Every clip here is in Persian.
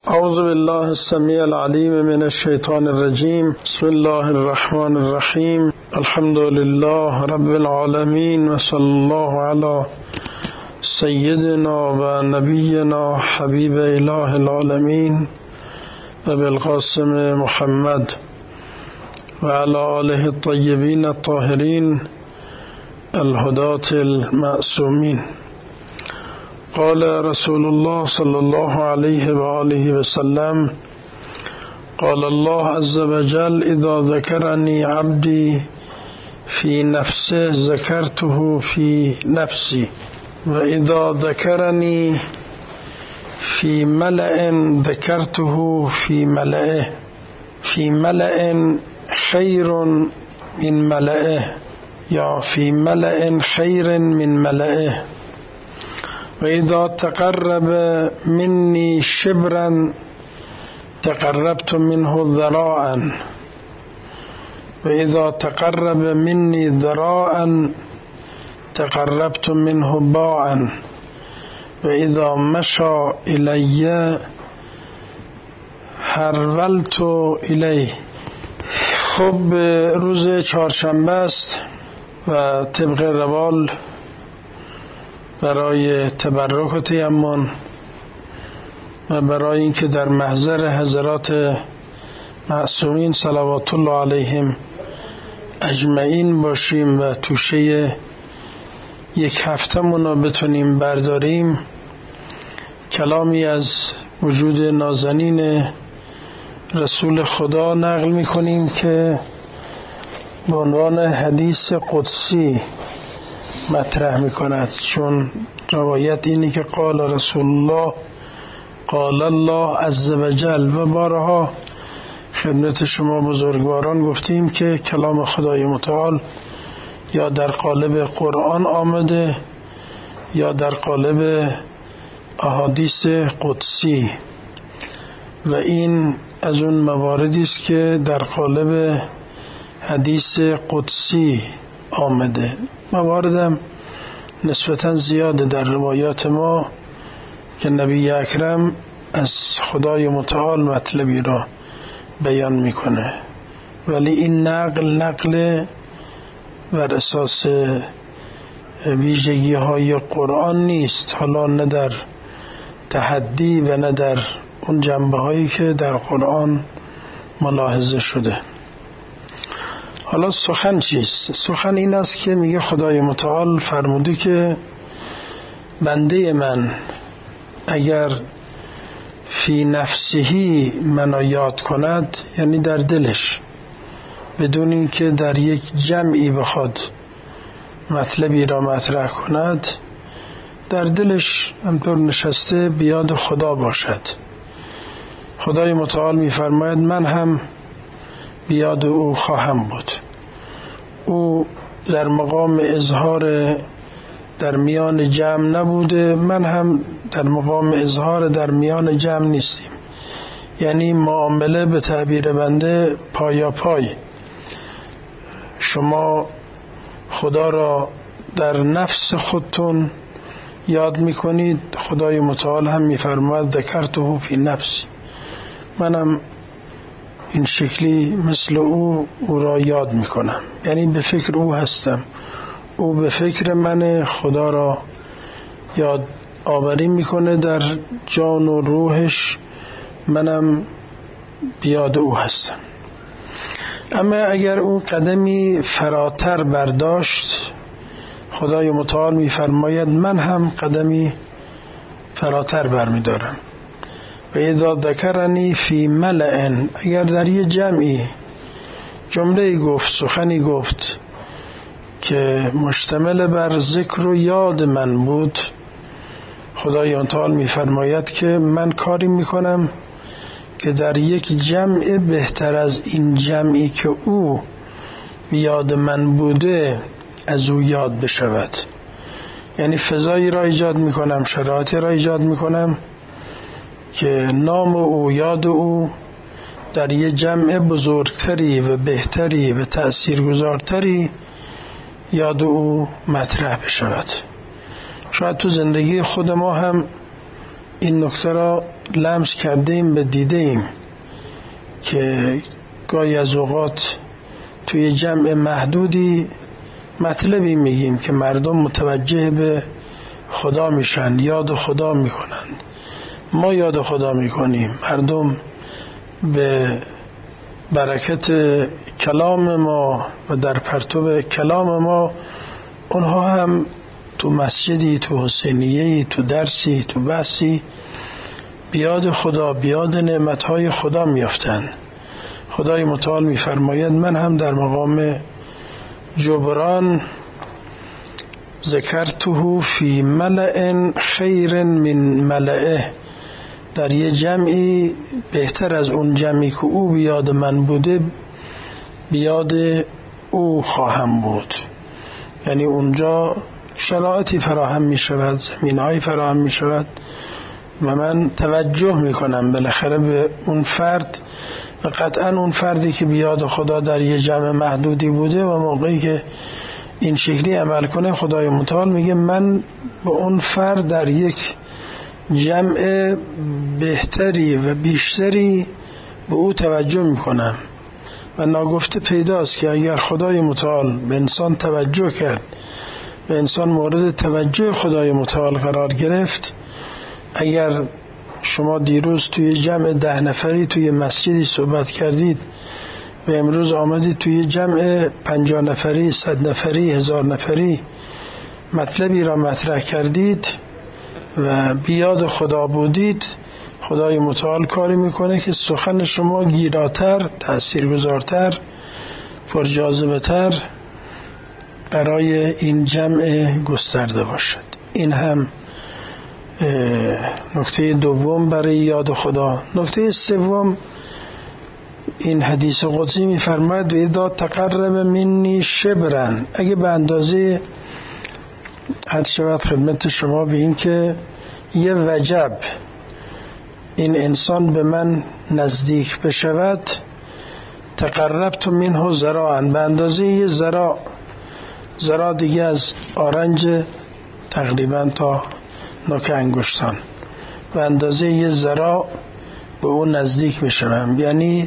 اعوذ بالله السمیع العلیم من الشیطان الرجیم. بسم الله الرحمن الرحیم. الحمد لله رب العالمین و صلی الله علی سیدنا و نبینا حبیب اله العالمین و بالقاسم محمد و علی آله الطیبین الطاهرین الهداة المعصومین. قال رسول الله صلى الله عليه وآله وسلم: قال الله عز وجل: إذا ذكرني عبدي في نفسه ذكرته في نفسي، وإذا ذكرني في ملأ ذكرته في ملأه، في ملأ خير من ملأه، يا في ملأ خير من ملأه. وإذا تقرب مني شبرا تقربت منه ذراعا، وإذا تقرب مني ذراعا تقربت منه باعا، وإذا مشى إلي هرولت إليه. خب روز چهارشنبه است و طبق روال برای تبرک و تیمم و برای اینکه در محضر حضرات معصومین صلوات الله علیهم اجمعین باشیم و توشه یک هفته‌مون رو بتونیم برداریم، کلامی از وجود نازنین رسول خدا نقل می‌کنیم که به عنوان حدیث قدسی مطرح می‌کند. چون روایت اینه که قال رسول الله قال الله عز وجل، و بارها خدمت شما بزرگواران گفتیم که کلام خدای متعال یا در قالب قرآن آمده یا در قالب احادیث قدسی، و این از اون مواردی است که در قالب حدیث قدسی آمده. مواردم نسبتاً زیاده در روایات ما که نبی اکرم از خدای متعال مطلبی را بیان میکنه، ولی این نقل بر اساس ویژگی های قرآن نیست، حالا نه در تحدی و نه در اون جنبه هایی که در قرآن ملاحظه شده. حالا سخن چیست؟ سخن این است که میگه خدای متعال فرموده که بنده من اگر فی نفسهی منو یاد کند، یعنی در دلش، بدون اینکه در یک جمعی بخواد مطلبی را مطرح کند، در دلش همطور نشسته بیاد خدا باشد. خدای متعال میفرماید من هم بیاد او خواهم بود. او در مقام اظهار در میان جمع نبوده، من هم در مقام اظهار در میان جمع نیستیم. یعنی معامله به تعبیر بنده پایا پای. شما خدا را در نفس خودتون یاد میکنید، خدای متعال هم میفرماید ذکرته فی نفسی، منم این شکلی مثل او را یاد میکنم، یعنی به فکر او هستم، او به فکر من. خدا را یاد آوری میکنه در جان و روحش، منم بیاد او هستم. اما اگر اون قدمی فراتر برداشت، خدای متعال میفرماید من هم قدمی فراتر برمیدارم. و اذا ذکرنی فی ملأ، اگر در یه جمعی جمله گفت، سخنی گفت که مشتمل بر ذکر و یاد من بود، خدای متعال میفرماید که من کاری میکنم که در یک جمع بهتر از این جمعی که او یاد من بوده از او یاد بشود. یعنی فضایی را ایجاد میکنم، شرایطی را ایجاد میکنم که نام او، یاد او در یک جمع بزرگتری و بهتری و تأثیرگذارتری یاد او مطرح بشود. شاید تو زندگی خود ما هم این نکته را لمس کرده ایم به دیده ایم که گاهی از اوقات توی جمع محدودی مطلبی میگیم که مردم متوجه به خدا میشن، یاد خدا میکنند، ما یاد خدا میکنیم، مردم به برکت کلام ما و در پرتو کلام ما اونها هم تو مسجدی، تو حسینیه‌ای، تو درسی، تو بحثی بیاد خدا، بیاد نعمتهای خدا میافتن. خدای متعال میفرماید من هم در مقام جبران ذکرته فی ملأ خیر من ملئه، در یه جمعی بهتر از اون جمعی که او بیاد من بوده بیاد او خواهم بود. یعنی اونجا شرایطی فراهم می شود، زمینهایی فراهم می شود و من توجه می کنم بالاخره به اون فرد و قطعا اون فردی که بیاد خدا در یه جمع محدودی بوده و موقعی که این شکلی عمل کنه خدای متعال میگه من به اون فرد در یک جمع بهتری و بیشتری به او توجه میکنم. و ناگفته پیداست که اگر خدای متعال به انسان توجه کرد، به انسان مورد توجه خدای متعال قرار گرفت، اگر شما دیروز توی جمع 10 نفری توی مسجدی صحبت کردید و امروز آمدید توی جمع 50 نفری، 100 نفری، 1000 نفری مطلبی را مطرح کردید و بیاد خدا بودید، خدای متعال کاری میکنه که سخن شما گیراتر، تأثیرگذارتر، پرجاذبه‌تر برای این جمع گسترده باشد. این هم نکته دوم برای یاد خدا. نکته سوم این حدیث قدسی میفرماید و اذا تقرب منی شبرن، اگه به اندازه هر شود خدمت شما به این که یه وجب این انسان به من نزدیک بشود، تقربت منه ذراعا، به اندازه یه ذراع دیگه از آرنج تقریبا تا نوک انگشتان، به اندازه یه ذراع به اون نزدیک میشم. یعنی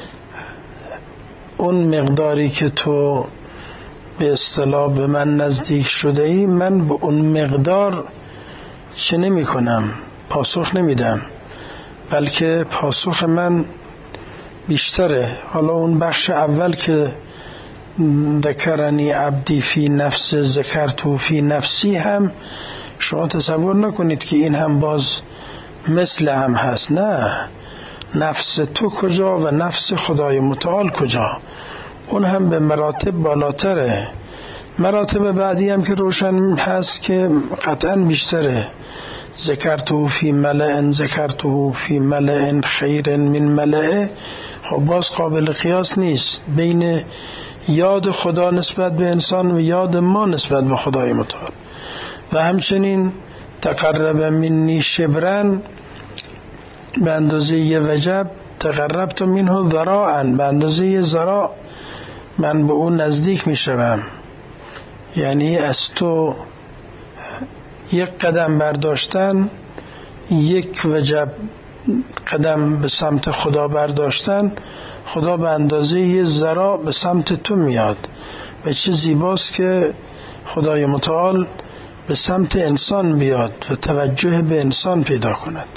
اون مقداری که تو به اصطلاح به من نزدیک شده ای، من به اون مقدار چه نمی کنم، پاسخ نمیدم، بلکه پاسخ من بیشتره. حالا اون بخش اول که ذکرنی عبدی فی نفس ذکرتو فی نفسی هم شما تصور نکنید که این هم باز مثل هم هست. نه، نفس تو کجا و نفس خدای متعال کجا، اون هم به مراتب بالاتره. مراتب بعدی هم که روشن هست که قطعا بیشتره. ذکرتو فی ملئ، ذکرتو فی ملئ خیر من ملئ، خب باز قابل قیاس نیست بین یاد خدا نسبت به انسان و یاد ما نسبت به خدای متعال. و همچنین تقرب منی شبرن، به اندازه یه وجب، تقربت منه ذراعا، به اندازه یه ذراع من به اون نزدیک می شوم. یعنی از تو یک قدم برداشتن، یک وجب قدم به سمت خدا برداشتن، خدا به اندازه یه ذراع به سمت تو میاد. و چه زیباست که خدای متعال به سمت انسان بیاد و توجه به انسان پیدا کند.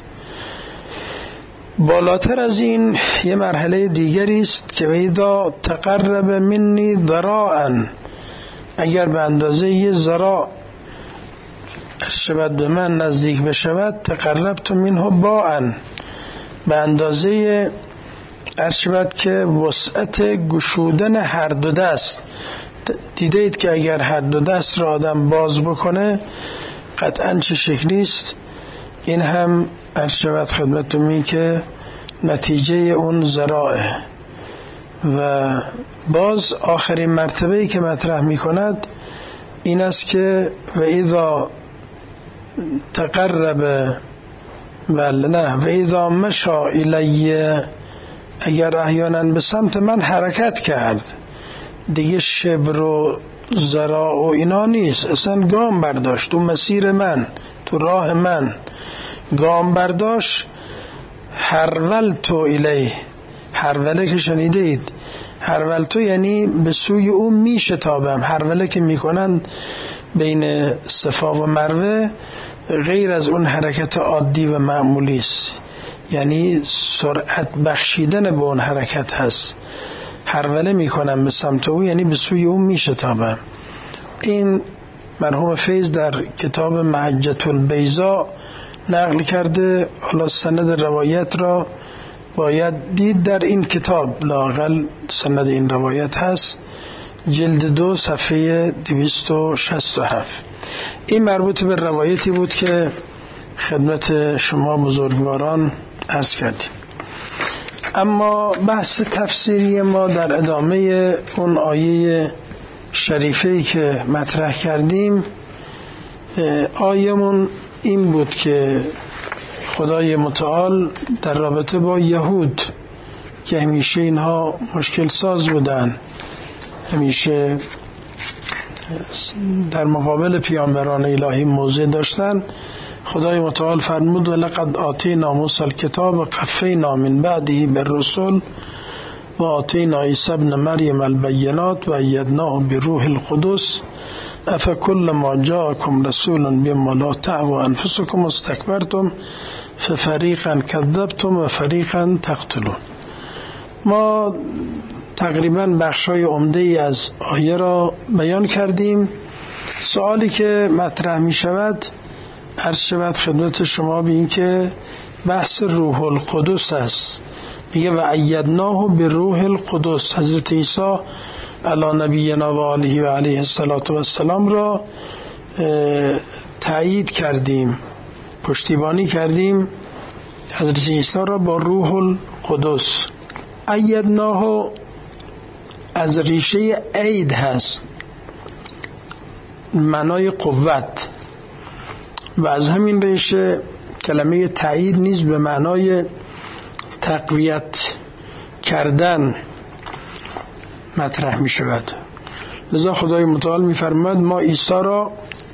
بالاتر از این یه مرحله دیگری است که اذا تقرب منی ذراعا، اگر به اندازه یه ذراع شود به من نزدیک بشود، تقربت منه باعا، به اندازه شود که وسعت گشودن هر دو دست. دیده اید که اگر هر دو دست را آدم باز بکنه قطعا چه شکلی است. این هم شود خدمتتون می که نتیجه اون ذراعه. و باز آخرین مرتبه‌ای که مطرح می کند این است که و اذا تقرب و اذا مشا الی، اگر احیانا به سمت من حرکت کرد، دیگه شبر و ذراع و اینا نیست، اصلا گام برداشت تو مسیر من، تو راه من گام برداشت، هرولتو الیه، هروله که شنیده اید، هرولتو یعنی به سوی او می شتابم. هروله که می کنند بین صفا و مروه غیر از اون حرکت عادی و معمولی است، یعنی سرعت بخشیدن به اون حرکت هست. هروله می کنم به سمت او یعنی به سوی او می شتابم. این مرحوم فیض در کتاب محجة البیضاء نقل کرده. حالا سند روایت را باید دید در این کتاب، لااقل سند این روایت هست، جلد 2 صفحه 267. این مربوط به روایتی بود که خدمت شما بزرگواران عرض کردیم. اما بحث تفسیری ما در ادامه اون آیه شریفه‌ای که مطرح کردیم، آیمون این بود که خدای متعال در رابطه با یهود که همیشه اینها مشکل ساز بودن، همیشه در مقابل پیامبران الهی موضع داشتن، خدای متعال فرمود ولقد آتینا موسی الکتاب و قفینا من بعده بالرسل و آتینا عیسی ابن مریم البینات و ایدناه بروح القدس افکل ما جاءکم رسول بما لا تهوى انفسکم استکبرتم ففریقا کذبتم و فریقا تقتلون. ما تقریبا بخشای عمده ای از آیه را بیان کردیم. سوالی که مطرح می شود عرض شود خدمت شما به این که بحث روح القدس است. میگه و ایدناه بروح القدس، حضرت عیسی علی نبینا و آله و علیه السلام را تایید کردیم، پشتیبانی کردیم حضرت عیسی را با روح القدس. ایدناه از ریشه اید هست، معنای قوت، و از همین ریشه کلمه تایید نیز به معنای تقویت کردن مطرح می شود. لذا خدای متعال می فرماید ما عیسی را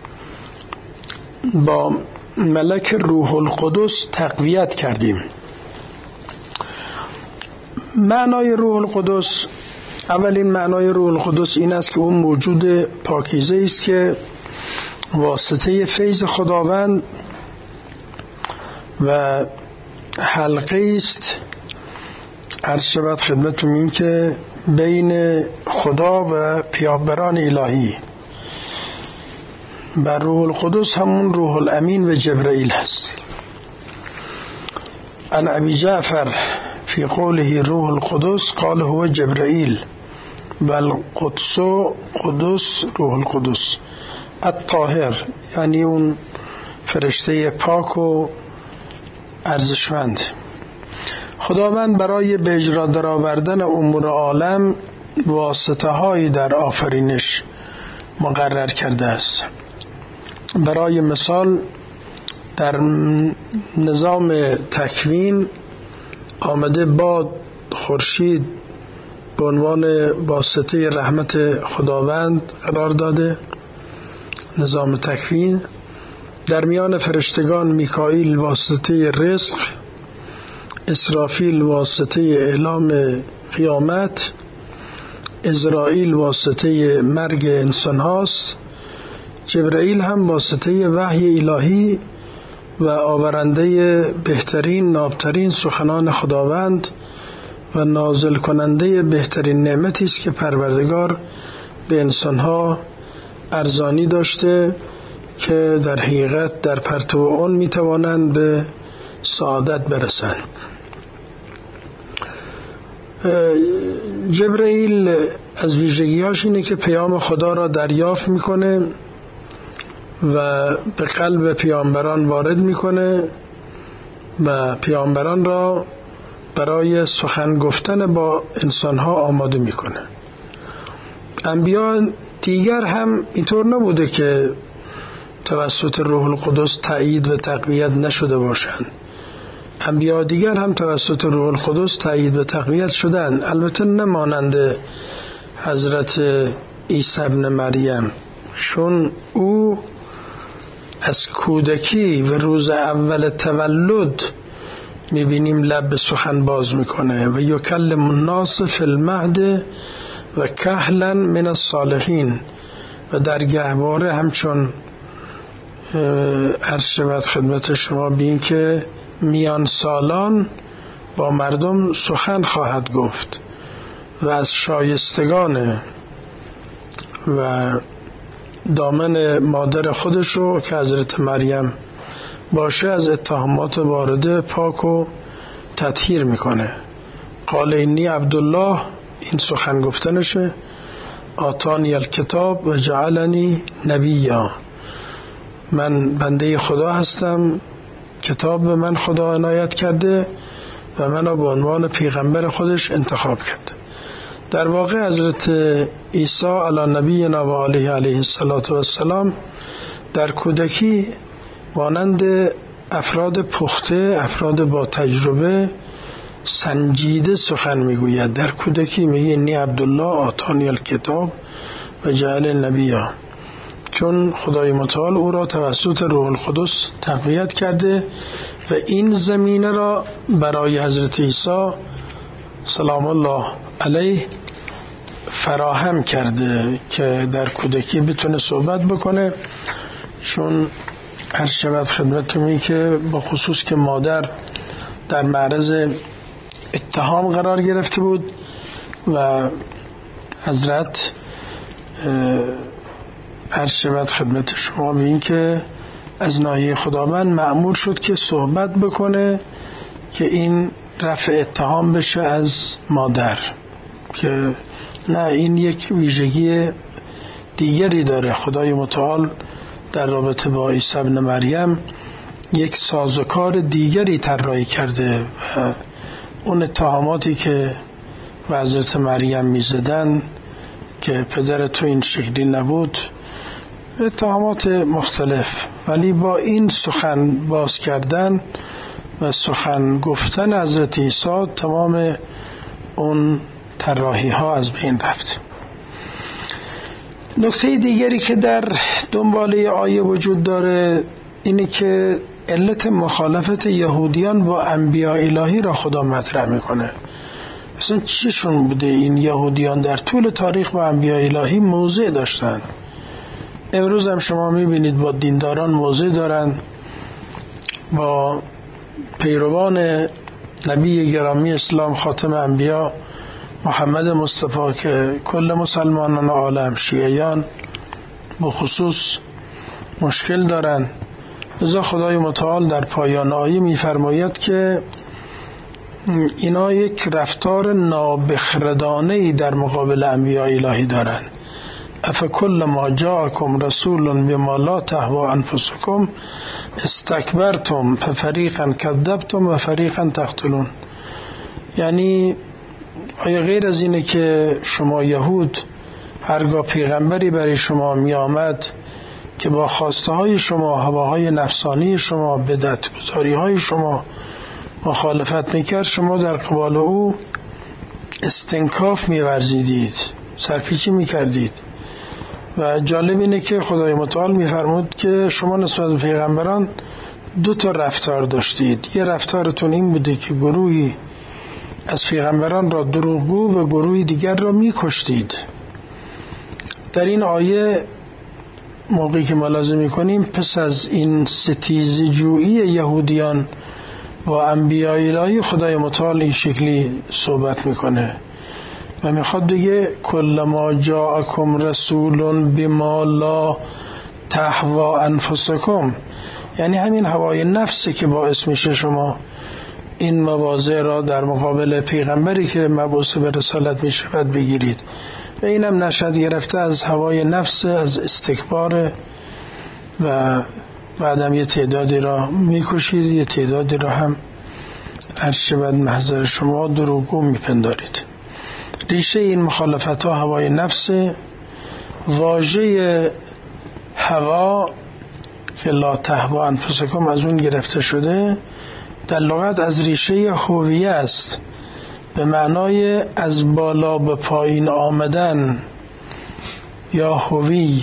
با ملک روح القدس تقویت کردیم. معنای روح القدس، اولین معنای روح القدس این است که اون موجود پاکیزه است که واسطه فیض خداوند و حلقه است عرض شود خدمتتون این که بین خدا و پیامبران الهی. و روح القدس همون روح الامین و جبرائیل هست. عن ابی جعفر فی قوله روح القدس قال هو جبرائیل و القدس قدس روح القدس الطاهر، یعنی اون فرشته پاک و ارزشمند. خداوند برای به اجرا درآوردن امور عالم واسطه هایی در آفرینش مقرر کرده است. برای مثال در نظام تکوین آمده باد، خورشید به عنوان واسطه رحمت خداوند قرار داده. نظام تکوین در میان فرشتگان میکائیل واسطه رزق، اسرافیل واسطه اعلام قیامت، عزرائیل واسطه مرگ انسان هاست، جبرائیل هم واسطه وحی الهی و آورنده بهترین نابترین سخنان خداوند و نازل کننده بهترین نعمتی است که پروردگار به انسانها ارزانی داشته که در حقیقت در پرتو اون میتوانند به سعادت برسند. جبرائیل از ویژگی‌هاش اینه که پیام خدا را دریافت میکنه و به قلب پیامبران وارد میکنه و پیامبران را برای سخن گفتن با انسانها آماده میکنه. انبیا دیگر هم اینطور نبوده که توسط روح القدس تأیید و تقویت نشده باشند. انبیا دیگر هم توسط روح القدس تأیید و تقویت شدند، البته نمانند حضرت عیسی ابن مریم، چون او از کودکی و روز اول تولد میبینیم لب به سخن باز میکنه و یکلم الناس فی المهد و کهلا من الصالحین و در گهواره همچون عرض شود خدمت شما بین که میان سالان با مردم سخن خواهد گفت و از شایستگان و دامن مادر خودشو که حضرت مریم باشه از اتهامات وارده پاک و تطهیر میکنه. قال انی عبدالله، این سخن گفتنشه، آتانی الکتاب و جعلنی نبیا، من بنده خدا هستم، کتاب به من خدا عنایت کرده و منو به عنوان پیغمبر خودش انتخاب کرده. در واقع حضرت عیسی علی نبینا و علیه السلام در کودکی مانند افراد پخته، افراد با تجربه سنجیده سخن میگوید. در کودکی میگه انی عبدالله آتانی الکتاب و جعل نبیا، چون خدای متعال او را توسط روح القدس تقویت کرده و این زمینه را برای حضرت عیسی سلام الله علیه فراهم کرده که در کودکی بتونه صحبت بکنه. چون هر شود خدمتتون که با خصوص که مادر در معرض اتهام قرار گرفته بود و حضرت هر شود خدمت شما ببین که از ناحیه خداوند مأمور شد که صحبت بکنه که این رفع اتهام بشه از مادر، که نه این یک ویژگی دیگری داره. خدای متعال در رابطه با عیسی ابن مریم یک سازوکار دیگری طراحی کرده و اون اتهاماتی که به حضرت مریم میزدن که پدر تو این شکلی نبود، اتهامات مختلف، ولی با این سخن باز کردن و سخن گفتن حضرت عیسی تمام اون طراحی ها از بین رفت. نکته دیگری که در دنباله آیه وجود داره اینه که علت مخالفت یهودیان با انبیاء الهی را خدا مطرح میکنه. اصلا چیشون بوده این یهودیان؟ در طول تاریخ با انبیاء الهی موضع داشتن. امروز هم شما میبینید با دینداران موضع دارن، با پیروان نبی گرامی اسلام خاتم انبیا محمد مصطفی که کل مسلمانان عالم شیعیان بخصوص مشکل دارن. لذا خدای متعال در پایان آیه میفرماید که اینا یک رفتار نابخردانه‌ای در مقابل انبیاء الهی دارن. افکل ما جاءکم رسول بما لا تهوی انفسکم استکبرتم ففریقا کذبتم و فریقا تقتلون. یعنی آیا غیر از اینه که شما یهود هرگاه پیغمبری برای شما می آمد که با خواسته های شما، هواهای نفسانی شما، بدعت‌گذاری های شما مخالفت میکرد، شما در قبال او استنکاف میورزیدید، سرپیچی میکردید؟ و جالب اینه که خدای متعال میفرمود که شما نسبت به پیغمبران دو تا رفتار داشتید. یه رفتارتون این بوده که گروهی از پیغمبران را دروغگو و گروهی دیگر را میکشتید. در این آیه موقعی که ملاحظه میکنیم پس از این ستیزجویی یهودیان با انبیاء الهی، خدای متعال این شکلی صحبت میکنه و میخواد بگه کل ما جاءکم رسول بما لا تهوی انفسکم، یعنی همین هوای نفسی که باعث میشه شما این مواضع را در مقابل پیغمبری که مبعوث به رسالت میشود بگیرید. و اینم نشأت گرفته از هوای نفس، از استکبار، و بعدم یه تعدادی را میکشید، یه تعدادی را هم ارشبت محضر شما دروغگو میپندارید. ریشه این مخالفت ها هوای نفس. واژه هوا که لا تهوی انفسکم از اون گرفته شده، در لغت از ریشه هویه است، به معنای از بالا به پایین آمدن یا هوی.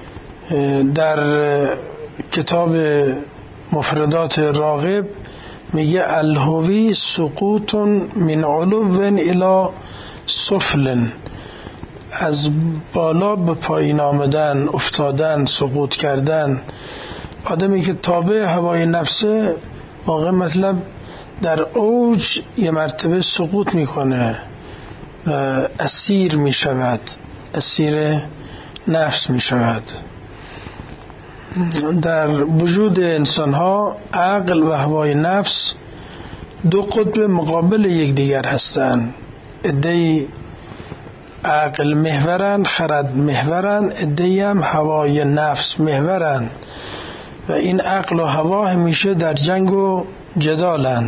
در کتاب مفردات راغب میگه الهوی سقوط من علو الی سفل، از بالا به پایین آمدن، افتادن، سقوط کردن. آدمی که تابع هوای نفسه واقع مطلب در اوج یه مرتبه سقوط میکنه، اسیر میشود، اسیر نفس میشود. در وجود انسان ها عقل و هوای نفس دو قطب مقابل یکدیگر هستند. عده‌ای عقل محورن، خرد محورن، عده‌ای هم هوای نفس محورن و این عقل و هوا همیشه در جنگ و جدالن.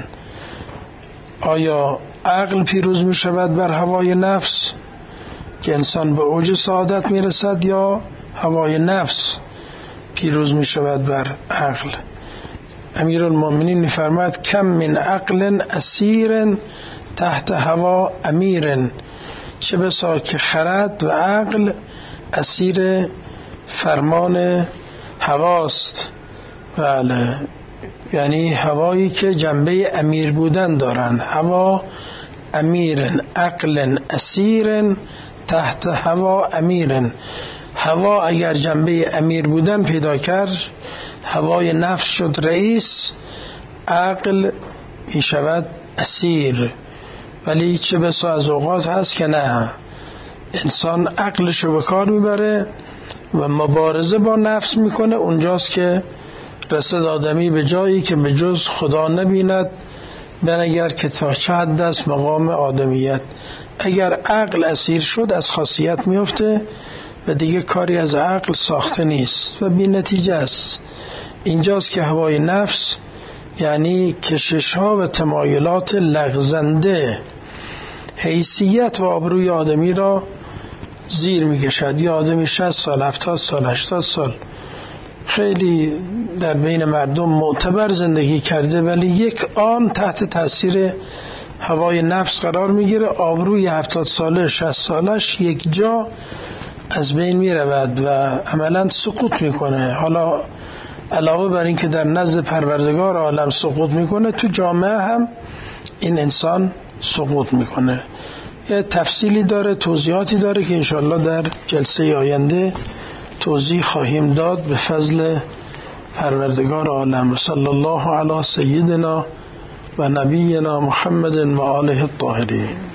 آیا عقل پیروز می شود بر هوای نفس که انسان به اوج سعادت می رسد، یا هوای نفس پیروز می شود بر عقل؟ امیرالمومنین می فرماید کم من عقل اسیر تحت هوا امیر، چه بسا که خرد و عقل اسیر فرمان هواست. بله، یعنی هوایی که جنبه امیر بودن دارن. هوا امیر، عقل اسیر تحت هوا امیر. هوا اگر جنبه امیر بودن پیدا کرد، هوای نفس شد رئیس، عقل می شود اسیر. ولی چه بسا از اوقات هست که نه، انسان عقلشو به کار میبره و مبارزه با نفس میکنه. اونجاست که رسد آدمی به جایی که به جز خدا نبیند، بنگر که تا چه حد است مقام آدمیت. اگر عقل اسیر شد از خاصیت میفته و دیگه کاری از عقل ساخته نیست و بی نتیجه است. اینجاست که هوای نفس یعنی کشش ها و تمایلات لغزنده حیثیت و آبروی آدمی را زیر میکشد. یا آدمی 60 سال 70 سال 80 سال خیلی در بین مردم معتبر زندگی کرده، ولی یک آن تحت تاثیر هوای نفس قرار میگیره، آبروی 70 ساله 60 سالش یک جا از بین میرود و عملا سقوط میکنه. حالا علاوه بر این که در نزد پروردگار عالم سقوط میکنه، تو جامعه هم این انسان سقوط میکنه. یه تفصیلی داره، توضیحاتی داره که انشاءالله در جلسه آینده توضیح خواهیم داد به فضل پروردگار عالم. صلی الله علی سیدنا و نبینا محمد و آله الطاهرین.